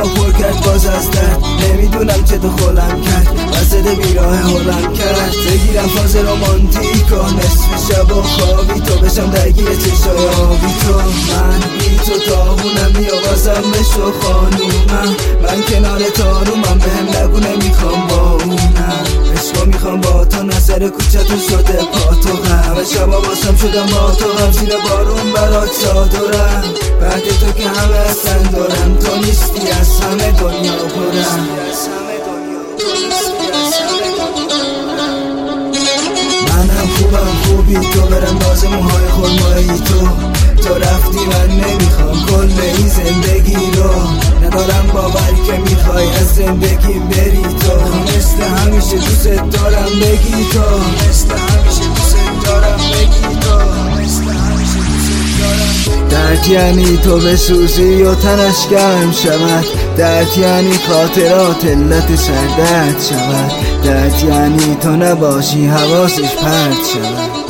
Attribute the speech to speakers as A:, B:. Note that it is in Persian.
A: دلمو پر کرد باز از درد، نمیدونم چه تو خولم کرد، وسط بیراه هولم کرد. بگیرم فاز رومانتیکا نصف شب و خوابی تو، بشم درگیر چشای آبی تو. من بی تو تاهونم میابازم بشو خانومم، من کنار تارومم، بهم نگو نمیخوام با اونم. عشقا میخوام با تو، نظر کوچتون شده پاتو غم، همه شبا باسم شدم با تو غم، زیر بارون برات چادرم. بعد تو که همه اصلا دارم، تو نیستی از همه دنیا پرم. منم خوبم خوبی تو، برم باز موهای خرمایی تو رفتی من نمیخوام کل این زندگی رو، ندارم باور که میخوای از زندگی بری تو. مثل همیشه دوست دارم بگی تو، مثل همیشه دوست دارم بگی تو، مثل همیشه دوست دارم. درد یعنی تو بسوزی و تنش گرم شود، درد یعنی خاطرات علت سردرد شود، درد یعنی تو نباشی حواسش پرت شود.